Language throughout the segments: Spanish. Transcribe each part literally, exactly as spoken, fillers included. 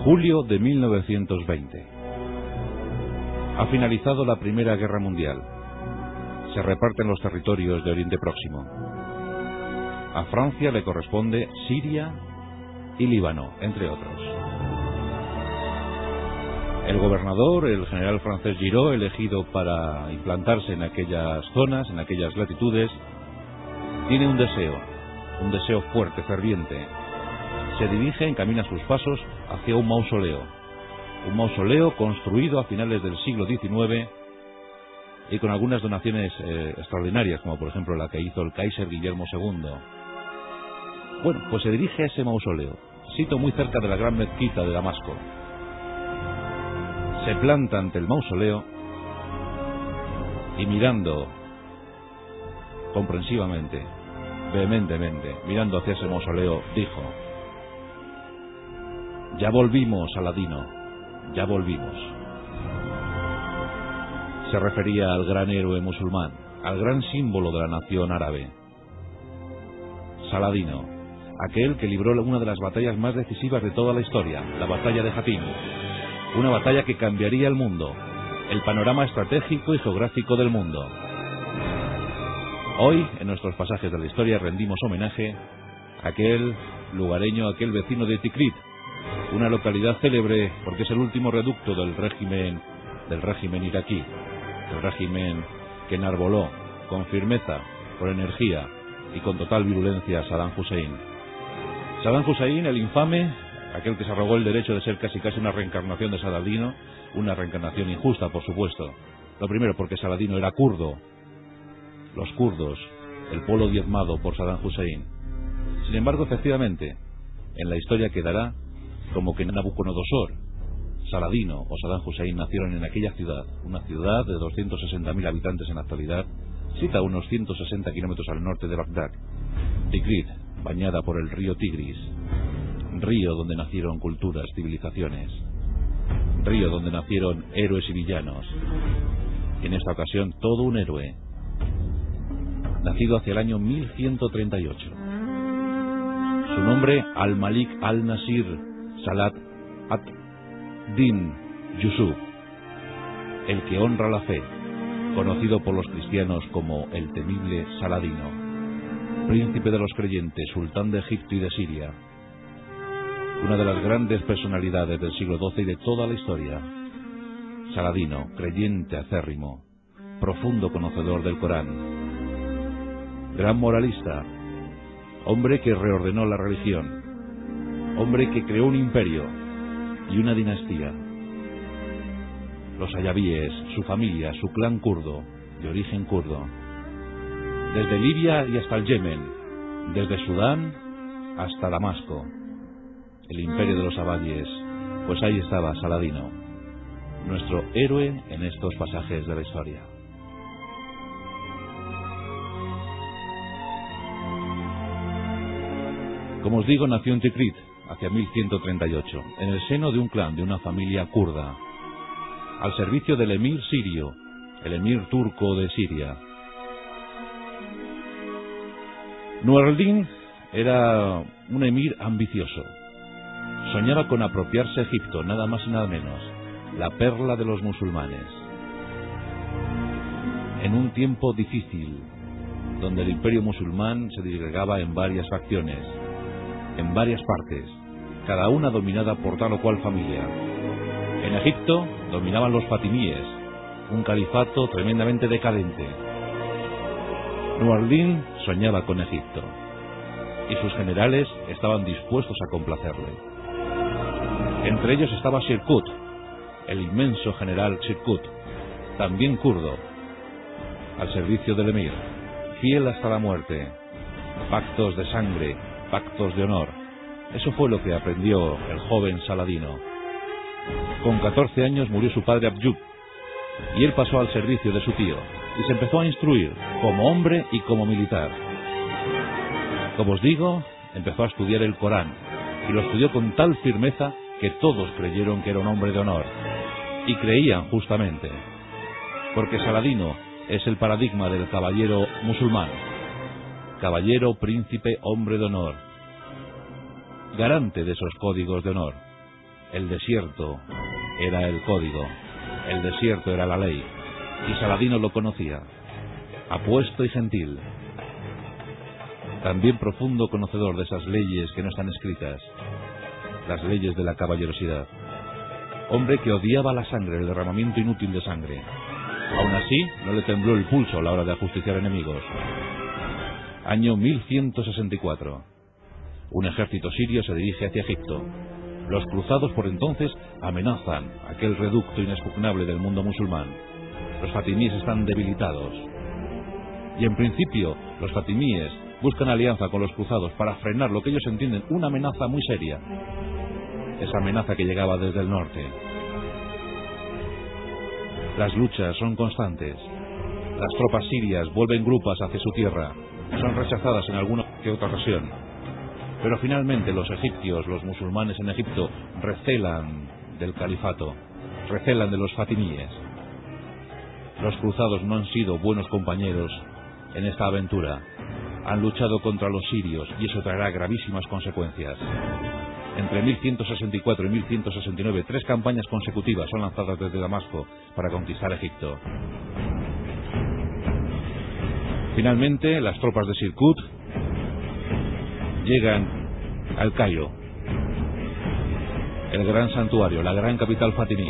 Julio de mil novecientos veinte. Ha finalizado la Primera Guerra Mundial. Se reparten los territorios de Oriente Próximo. A Francia le corresponde Siria y Líbano, entre otros. El gobernador, el general francés Giraud, elegido para implantarse en aquellas zonas, en aquellas latitudes, tiene un deseo, un deseo fuerte, ferviente. Se dirige, encamina sus pasos hacia un mausoleo. Un mausoleo construido a finales del siglo diecinueve y con algunas donaciones eh, extraordinarias, como por ejemplo la que hizo el Kaiser Guillermo segundo. Bueno, pues se dirige a ese mausoleo, sito muy cerca de la gran mezquita de Damasco. Se planta ante el mausoleo y mirando comprensivamente, vehementemente, mirando hacia ese mausoleo, dijo: ya volvimos, Saladino, ya volvimos. Se refería al gran héroe musulmán, al gran símbolo de la nación árabe. Saladino, aquel que libró una de las batallas más decisivas de toda la historia, la batalla de Jatín. Una batalla que cambiaría el mundo, el panorama estratégico y geográfico del mundo. Hoy, en nuestros pasajes de la historia, rendimos homenaje a aquel lugareño, aquel vecino de Tikrit, una localidad célebre porque es el último reducto del régimen, del régimen iraquí, el régimen que enarboló con firmeza, con energía y con total virulencia a Saddam Hussein. Saddam Hussein, el infame, aquel que se arrogó el derecho de ser casi casi una reencarnación de Saladino, una reencarnación injusta, por supuesto. Lo primero, porque Saladino era kurdo, los kurdos, el pueblo diezmado por Saddam Hussein. Sin embargo, efectivamente, en la historia quedará como que Nabucodonosor, Saladino o Saddam Hussein nacieron en aquella ciudad, una ciudad de doscientos sesenta mil habitantes en la actualidad, situada a unos ciento sesenta kilómetros al norte de Bagdad, Tikrit, bañada por el río Tigris, río donde nacieron culturas, civilizaciones, río donde nacieron héroes y villanos. En esta ocasión, todo un héroe, nacido hacia el año mil ciento treinta y ocho. Su nombre, Al-Malik al-Nasir Salat ad-Din Yusuf, el que honra la fe, conocido por los cristianos como el temible Saladino, príncipe de los creyentes, sultán de Egipto y de Siria, una de las grandes personalidades del siglo doce y de toda la historia. Saladino, creyente acérrimo, profundo conocedor del Corán, gran moralista, hombre que reordenó la religión, hombre que creó un imperio y una dinastía. Los ayabíes, su familia, su clan kurdo, de origen kurdo, desde Libia y hasta el Yemen, desde Sudán hasta Damasco, el imperio de los abadíes. Pues ahí estaba Saladino, nuestro héroe en estos pasajes de la historia. Como os digo, nació en Tikrit hacia mil ciento treinta y ocho, en el seno de un clan, de una familia kurda, al servicio del emir sirio, el emir turco de Siria. Nur al-Din era un emir ambicioso. Soñaba con apropiarse Egipto, nada más y nada menos, la perla de los musulmanes. En un tiempo difícil, donde el imperio musulmán se disgregaba en varias facciones, en varias partes, cada una dominada por tal o cual familia. En Egipto dominaban los fatimíes, un califato tremendamente decadente. Nur al-Din soñaba con Egipto, y sus generales estaban dispuestos a complacerle. Entre ellos estaba Shirkut, el inmenso general Shirkut, también kurdo, al servicio del emir, fiel hasta la muerte, pactos de sangre, pactos de honor. Eso fue lo que aprendió el joven Saladino. Con catorce años murió su padre Abjub, y él pasó al servicio de su tío, y se empezó a instruir como hombre y como militar. Como os digo, empezó a estudiar el Corán, y lo estudió con tal firmeza que todos creyeron que era un hombre de honor, y creían justamente, porque Saladino es el paradigma del caballero musulmán, caballero, príncipe, hombre de honor, garante de esos códigos de honor. El desierto era el código, el desierto era la ley, y Saladino lo conocía, apuesto y gentil, también profundo conocedor de esas leyes que no están escritas, las leyes de la caballerosidad. Hombre que odiaba la sangre, el derramamiento inútil de sangre. Aún así, no le tembló el pulso a la hora de ajusticiar enemigos. Año mil ciento sesenta y cuatro. Un ejército sirio se dirige hacia Egipto. Los cruzados por entonces amenazan aquel reducto inexpugnable del mundo musulmán. Los fatimíes están debilitados. Y en principio, los fatimíes buscan alianza con los cruzados para frenar lo que ellos entienden una amenaza muy seria. Esa amenaza que llegaba desde el norte. Las luchas son constantes. Las tropas sirias vuelven grupas hacia su tierra. Son rechazadas en alguna que otra ocasión. Pero finalmente los egipcios, los musulmanes en Egipto, recelan del califato, recelan de los fatimíes. Los cruzados no han sido buenos compañeros en esta aventura. Han luchado contra los sirios y eso traerá gravísimas consecuencias. Entre mil ciento sesenta y cuatro y mil ciento sesenta y nueve, tres campañas consecutivas son lanzadas desde Damasco para conquistar Egipto. Finalmente, las tropas de Sirkut llegan al Cairo, el gran santuario, la gran capital fatimí.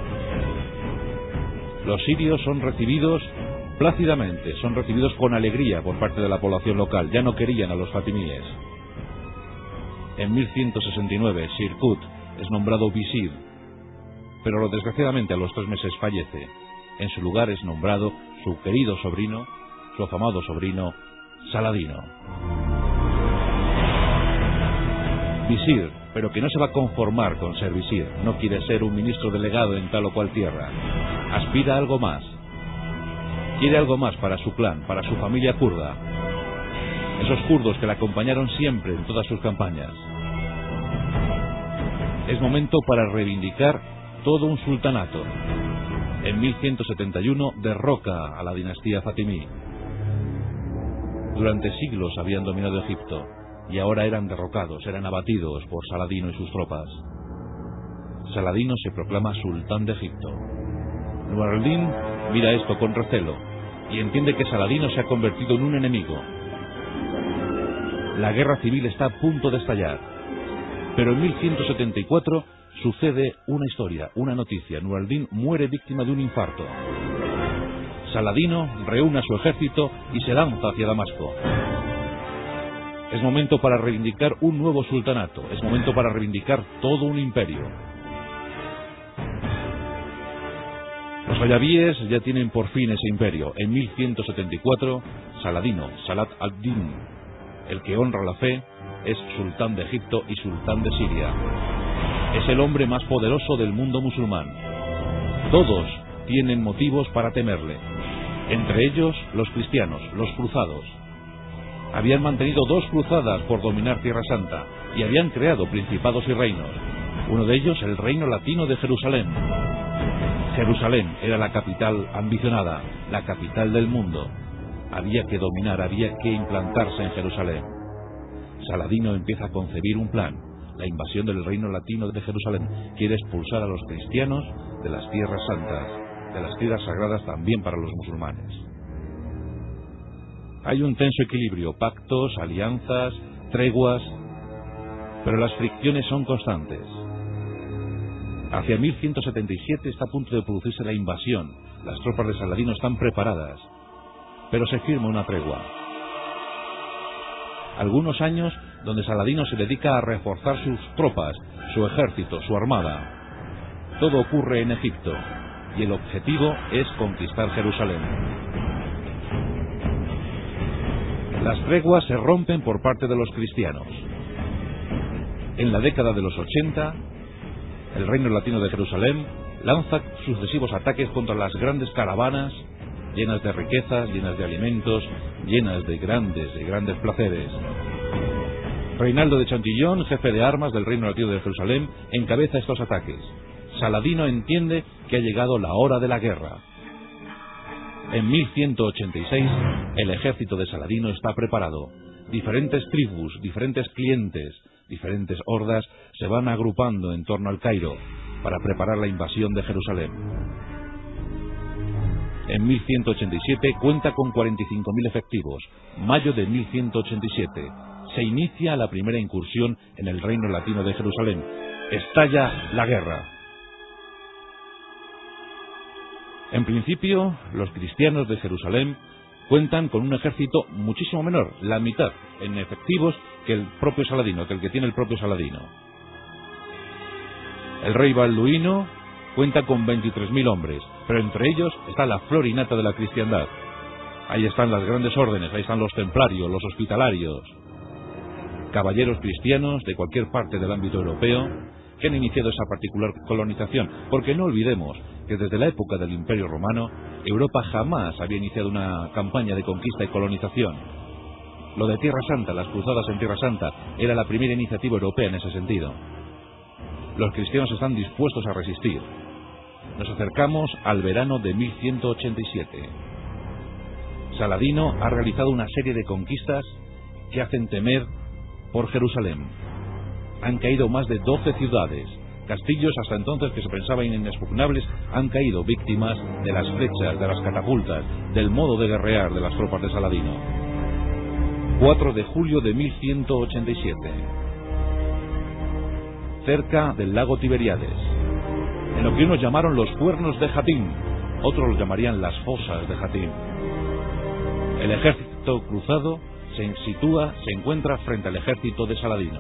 Los sirios son recibidos plácidamente, son recibidos con alegría por parte de la población local. Ya no querían a los fatimíes. En mil ciento sesenta y nueve, Sirkut es nombrado visir, pero desgraciadamente a los tres meses fallece. En su lugar es nombrado su querido sobrino, su afamado sobrino, Saladino. Visir, pero que no se va a conformar con ser visir. No quiere ser un ministro delegado en tal o cual tierra. Aspira a algo más. Quiere algo más para su clan, para su familia kurda. Esos kurdos que le acompañaron siempre en todas sus campañas. Es momento para reivindicar todo un sultanato. En mil ciento setenta y uno derroca a la dinastía fatimí. Durante siglos habían dominado Egipto y ahora eran derrocados, eran abatidos por Saladino y sus tropas. Saladino se proclama sultán de Egipto. Nur al-Din mira esto con recelo y entiende que Saladino se ha convertido en un enemigo. La guerra civil está a punto de estallar. Pero en mil ciento setenta y cuatro sucede una historia, una noticia. Nur al-Din muere víctima de un infarto. Saladino reúne a su ejército y se lanza hacia Damasco. Es momento para reivindicar un nuevo sultanato. Es momento para reivindicar todo un imperio. Los rayabíes ya tienen por fin ese imperio. En mil ciento setenta y cuatro, Saladino, Salat ad-Din, el que honra la fe, es sultán de Egipto y sultán de Siria. Es el hombre más poderoso del mundo musulmán. Todos tienen motivos para temerle. Entre ellos, los cristianos, los cruzados. Habían mantenido dos cruzadas por dominar Tierra Santa y habían creado principados y reinos. Uno de ellos, el reino latino de Jerusalén. Jerusalén era la capital ambicionada, la capital del mundo. Había que dominar, había que implantarse en Jerusalén. Saladino empieza a concebir un plan, la invasión del reino latino de Jerusalén. Quiere expulsar a los cristianos de las tierras santas, de las tierras sagradas también para los musulmanes. Hay un tenso equilibrio, pactos, alianzas, treguas, pero las fricciones son constantes. Hacia mil ciento setenta y siete está a punto de producirse la invasión. Las tropas de Saladino están preparadas, pero se firma una tregua. Algunos años donde Saladino se dedica a reforzar sus tropas, su ejército, su armada. Todo ocurre en Egipto y el objetivo es conquistar Jerusalén. Las treguas se rompen por parte de los cristianos. En la década de los ochenta, el reino latino de Jerusalén lanza sucesivos ataques contra las grandes caravanas llenas de riquezas, llenas de alimentos, llenas de grandes, de grandes placeres. Reinaldo de Chantillón, jefe de armas del reino latino de Jerusalén, encabeza estos ataques. Saladino entiende que ha llegado la hora de la guerra. En mil ciento ochenta y seis, el ejército de Saladino está preparado. Diferentes tribus, diferentes clientes diferentes hordas se van agrupando en torno al Cairo para preparar la invasión de Jerusalén. En mil ciento ochenta y siete cuenta con cuarenta y cinco mil efectivos. Mayo de mil ciento ochenta y siete se inicia la primera incursión en el reino latino de Jerusalén. Estalla la guerra. En principio, los cristianos de Jerusalén cuentan con un ejército muchísimo menor, la mitad en efectivos que el propio Saladino, que el que tiene el propio Saladino. El rey balduino cuenta con veintitrés mil hombres, pero entre ellos está la flor y nata de la cristiandad. Ahí están las grandes órdenes, ahí están los templarios, los hospitalarios, caballeros cristianos de cualquier parte del ámbito europeo que han iniciado esa particular colonización, porque no olvidemos que desde la época del Imperio Romano, Europa jamás había iniciado una campaña de conquista y colonización. Lo de Tierra Santa, las cruzadas en Tierra Santa, era la primera iniciativa europea en ese sentido. Los cristianos están dispuestos a resistir. Nos acercamos al verano de mil ciento ochenta y siete. Saladino ha realizado una serie de conquistas que hacen temer por Jerusalén. Han caído más de doce ciudades. Castillos hasta entonces que se pensaban inexpugnables han caído víctimas de las flechas, de las catapultas, del modo de guerrear de las tropas de Saladino. cuatro de julio de mil ciento ochenta y siete. Cerca del lago Tiberíades, en lo que unos llamaron los cuernos de Jatín, otros lo llamarían las fosas de Jatín. El ejército cruzado se sitúa, se encuentra frente al ejército de Saladino.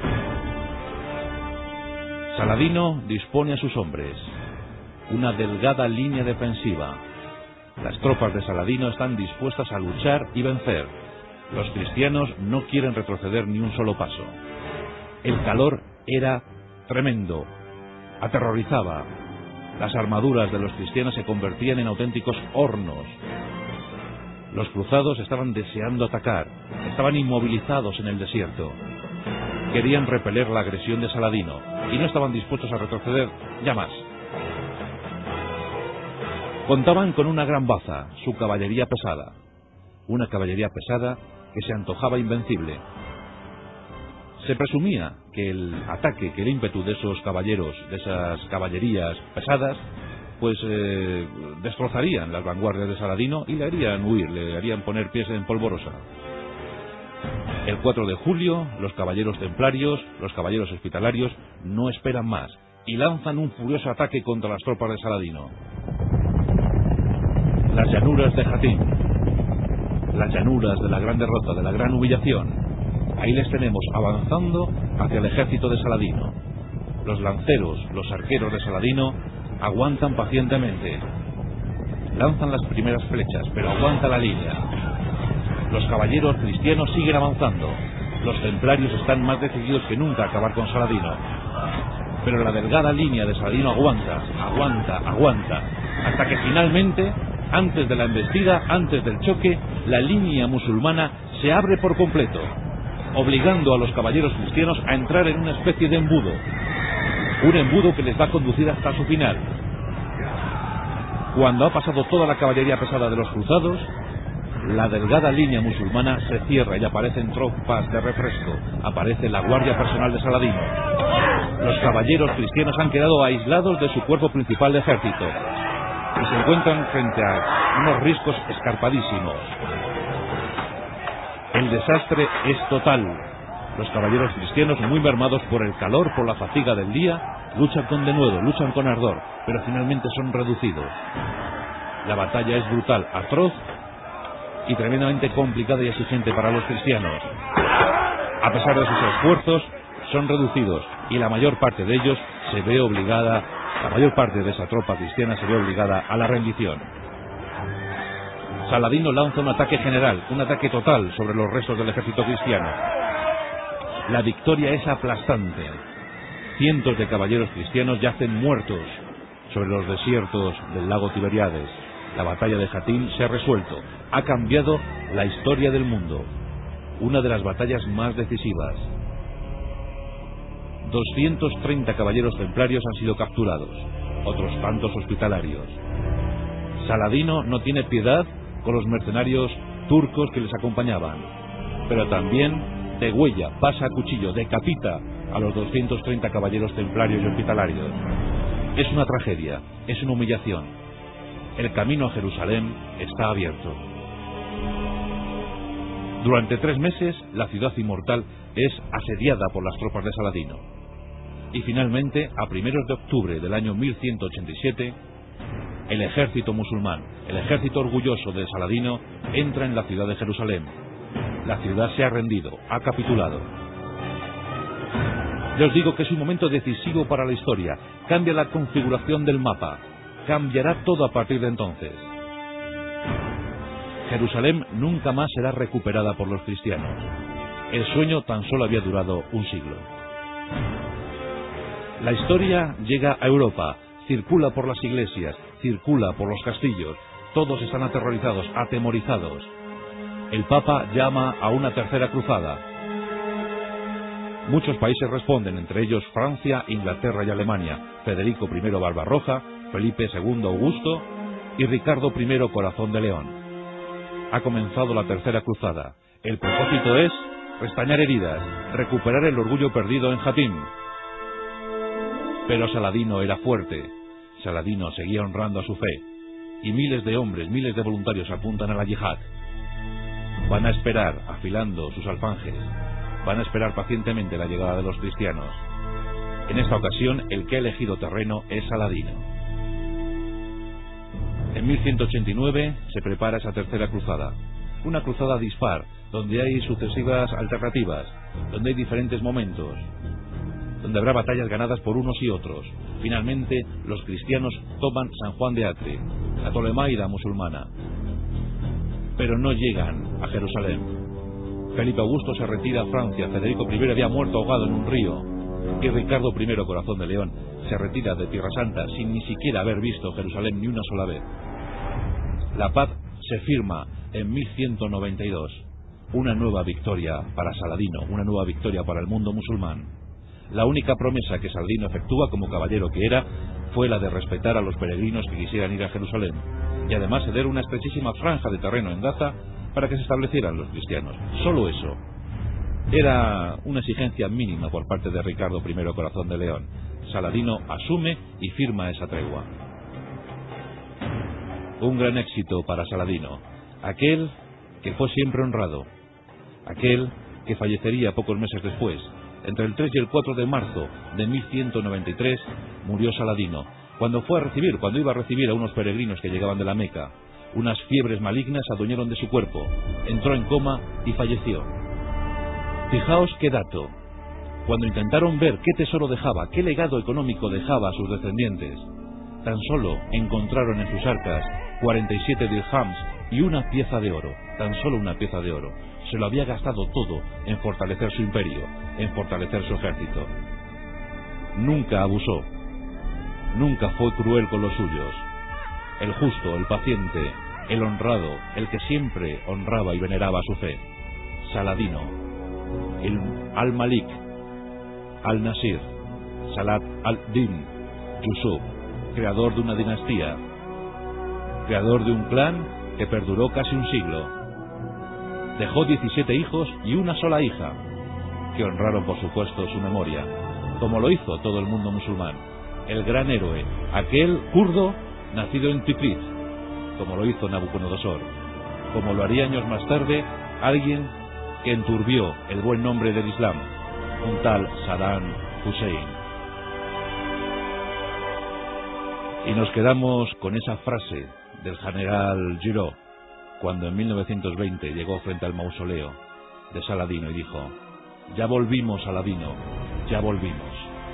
Saladino dispone a sus hombres una delgada línea defensiva. Las tropas de Saladino están dispuestas a luchar y vencer. Los cristianos no quieren retroceder ni un solo paso. El calor era tremendo, aterrorizaba. Las armaduras de los cristianos se convertían en auténticos hornos. Los cruzados estaban deseando atacar, estaban inmovilizados en el desierto. Querían repeler la agresión de Saladino y no estaban dispuestos a retroceder ya más. Contaban con una gran baza, su caballería pesada. Una caballería pesada que se antojaba invencible. Se presumía que el ataque, que el ímpetu de esos caballeros, de esas caballerías pesadas, pues eh, destrozarían las vanguardias de Saladino y le harían huir, le harían poner pies en polvorosa. El cuatro de julio, los caballeros templarios, los caballeros hospitalarios, no esperan más y lanzan un furioso ataque contra las tropas de Saladino. Las llanuras de Jatín, las llanuras de la gran derrota, de la gran humillación. Ahí les tenemos avanzando hacia el ejército de Saladino. Los lanceros, los arqueros de Saladino aguantan pacientemente. Lanzan las primeras flechas, pero aguanta la línea. Los caballeros cristianos siguen avanzando. Los templarios están más decididos que nunca a acabar con Saladino. Pero la delgada línea de Saladino aguanta, aguanta, aguanta, hasta que finalmente, antes de la embestida, antes del choque, la línea musulmana se abre por completo, obligando a los caballeros cristianos a entrar en una especie de embudo. Un embudo que les va a conducir hasta su final. Cuando ha pasado toda la caballería pesada de los cruzados, la delgada línea musulmana se cierra y aparecen tropas de refresco. Aparece la guardia personal de Saladino. Los caballeros cristianos han quedado aislados de su cuerpo principal de ejército y se encuentran frente a unos riscos escarpadísimos. El desastre es total. Los caballeros cristianos, muy mermados por el calor, por la fatiga del día, luchan con denuedo, luchan con ardor, pero finalmente son reducidos. La batalla es brutal, atroz y tremendamente complicada y exigente para los cristianos. A pesar de sus esfuerzos, son reducidos y la mayor parte de ellos se ve obligada, la mayor parte de esa tropa cristiana se ve obligada a la rendición. Saladino lanza un ataque general, un ataque total sobre los restos del ejército cristiano. La victoria es aplastante. Cientos de caballeros cristianos yacen muertos sobre los desiertos del lago Tiberíades. La batalla de Jatín se ha resuelto. Ha cambiado la historia del mundo. Una de las batallas más decisivas. doscientos treinta caballeros templarios han sido capturados, otros tantos hospitalarios. Saladino no tiene piedad con los mercenarios turcos que les acompañaban, pero también degüella, pasa a cuchillo, decapita a los doscientos treinta caballeros templarios y hospitalarios. Es una tragedia, es una humillación. El camino a Jerusalén está abierto. Durante tres meses, la ciudad inmortal es asediada por las tropas de Saladino. Y finalmente, a primeros de octubre del año mil ciento ochenta y siete, el ejército musulmán, el ejército orgulloso de Saladino, entra en la ciudad de Jerusalén. La ciudad se ha rendido, ha capitulado. Ya os digo que es un momento decisivo para la historia. Cambia la configuración del mapa. Cambiará todo a partir de entonces. Jerusalén nunca más será recuperada por los cristianos. El sueño tan solo había durado un siglo. La historia llega a Europa, circula por las iglesias, circula por los castillos. Todos están aterrorizados, atemorizados. El Papa llama a una tercera cruzada. Muchos países responden, entre ellos Francia, Inglaterra y Alemania, Federico primero Barbarroja, Felipe segundo Augusto y Ricardo primero Corazón de León. Ha comenzado la tercera cruzada. El propósito es restañar heridas, recuperar el orgullo perdido en Jatín. Pero Saladino era fuerte. Saladino seguía honrando a su fe. Y miles de hombres, miles de voluntarios apuntan a la yihad. Van a esperar, afilando sus alfanjes. Van a esperar pacientemente la llegada de los cristianos. En esta ocasión, el que ha elegido terreno es Saladino. En mil ciento ochenta y nueve se prepara esa tercera cruzada. Una cruzada dispar, donde hay sucesivas alternativas, donde hay diferentes momentos, donde habrá batallas ganadas por unos y otros. Finalmente, los cristianos toman San Juan de Acre, la Ptolemaida musulmana, pero no llegan a Jerusalén. Felipe Augusto se retira a Francia, Federico primero había muerto ahogado en un río, y Ricardo primero Corazón de León se retira de Tierra Santa sin ni siquiera haber visto Jerusalén ni una sola vez. La paz se firma en mil ciento noventa y dos. Una nueva victoria para Saladino, una nueva victoria para el mundo musulmán. La única promesa que Saladino efectúa como caballero que era fue la de respetar a los peregrinos que quisieran ir a Jerusalén y además ceder una estrechísima franja de terreno en Gaza para que se establecieran los cristianos. Solo eso. Era una exigencia mínima por parte de Ricardo primero Corazón de León. Saladino asume y firma esa tregua. Un gran éxito para Saladino, aquel que fue siempre honrado, aquel que fallecería pocos meses después. Entre el tres y el cuatro de marzo de mil ciento noventa y tres murió Saladino, cuando fue a recibir, cuando iba a recibir a unos peregrinos que llegaban de la Meca. Unas fiebres malignas adueñaron de su cuerpo, entró en coma y falleció. Fijaos qué dato. Cuando intentaron ver qué tesoro dejaba, qué legado económico dejaba a sus descendientes, tan solo encontraron en sus arcas cuarenta y siete dirhams y una pieza de oro, tan solo una pieza de oro. Se lo había gastado todo en fortalecer su imperio, en fortalecer su ejército. Nunca abusó, nunca fue cruel con los suyos. El justo, el paciente, el honrado, el que siempre honraba y veneraba su fe. Saladino, el al-Malik, al-Nasir, Salat al-Din, Yusuf, creador de una dinastía, creador de un clan que perduró casi un siglo. Dejó diecisiete hijos y una sola hija, que honraron por supuesto su memoria, como lo hizo todo el mundo musulmán. El gran héroe, aquel kurdo nacido en Tikrit, como lo hizo Nabucodonosor, como lo haría años más tarde alguien que enturbió el buen nombre del Islam, un tal Saddam Hussein. Y nos quedamos con esa frase del general Giraud, cuando en mil novecientos veinte llegó frente al mausoleo de Saladino y dijo: ya volvimos, Saladino, ya volvimos.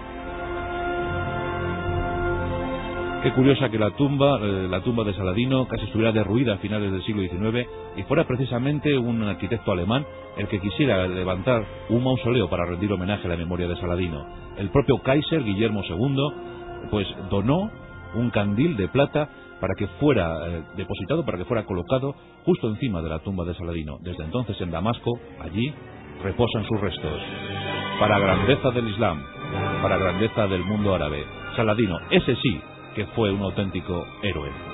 Qué curiosa que la tumba, eh, la tumba de Saladino casi estuviera derruida a finales del siglo diecinueve y fuera precisamente un arquitecto alemán el que quisiera levantar un mausoleo para rendir homenaje a la memoria de Saladino. El propio Kaiser Guillermo segundo pues donó un candil de plata para que fuera eh, depositado, para que fuera colocado justo encima de la tumba de Saladino. Desde entonces en Damasco, allí reposan sus restos. Para grandeza del Islam, para grandeza del mundo árabe, Saladino, ese sí que fue un auténtico héroe.